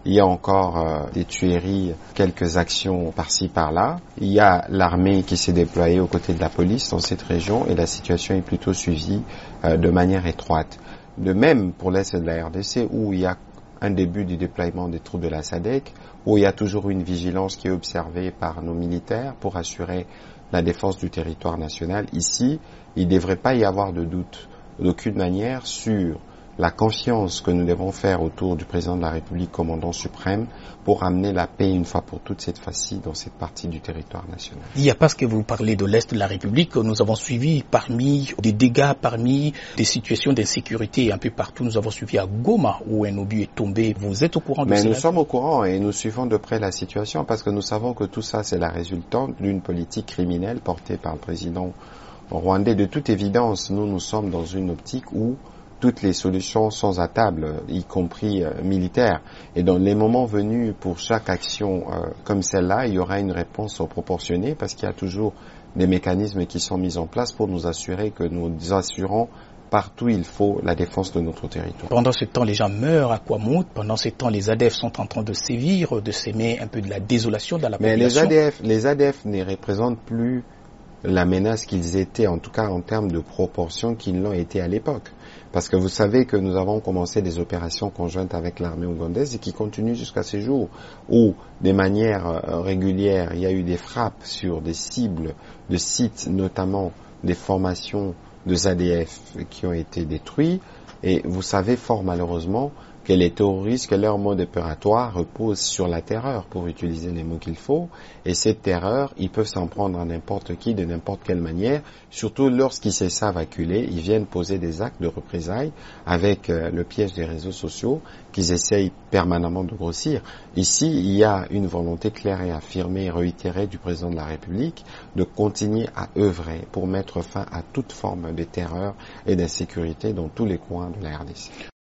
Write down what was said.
il y a encore des tueries, quelques actions par-ci par-là. Il y a l'armée qui s'est déployée aux côtés de la police dans cette région et la situation est plutôt suivie de manière étroite. De même pour l'est de la RDC où il y a un début du déploiement des troupes de la SADC, où il y a toujours une vigilance qui est observée par nos militaires pour assurer la défense du territoire national. Ici, il ne devrait pas y avoir de doute d'aucune manière sur la confiance que nous devons faire autour du président de la République, commandant suprême, pour amener la paix une fois pour toutes cette fois-ci dans cette partie du territoire national. Il n'y a pas ce que vous parlez de l'Est de la République. Nous avons suivi parmi des dégâts, parmi des situations d'insécurité un peu partout. Nous avons suivi à Goma où un obus est tombé. Vous êtes au courant de cela? Mais nous sommes au courant et nous suivons de près la situation parce que nous savons que tout ça c'est la résultante d'une politique criminelle portée par le président rwandais. De toute évidence, nous sommes dans une optique où toutes les solutions sont à table, y compris militaires. Et dans les moments venus, pour chaque action comme celle-là, il y aura une réponse proportionnée parce qu'il y a toujours des mécanismes qui sont mis en place pour nous assurer que nous assurons partout il faut la défense de notre territoire. Pendant ce temps, les gens meurent à Kwamout. Pendant ce temps, les ADF sont en train de sévir, de s'aimer un peu de la désolation dans la population. Mais les ADF ne représentent plus la menace qu'ils étaient, en tout cas en termes de proportion qu'ils l'ont été à l'époque. Parce que vous savez que nous avons commencé des opérations conjointes avec l'armée ougandaise et qui continuent jusqu'à ces jours où, de manière régulière, il y a eu des frappes sur des cibles de sites, notamment des formations de ZADF qui ont été détruits. Et vous savez fort malheureusement que les terroristes, que leur mode opératoire repose sur la terreur, pour utiliser les mots qu'il faut. Et cette terreur, ils peuvent s'en prendre à n'importe qui, de n'importe quelle manière. Surtout lorsqu'ils se savent acculés, ils viennent poser des actes de représailles avec le piège des réseaux sociaux qu'ils essayent permanemment de grossir. Ici, il y a une volonté claire et affirmée et réitérée du président de la République de continuer à œuvrer pour mettre fin à toute forme de terreur et d'insécurité dans tous les coins de la RDC.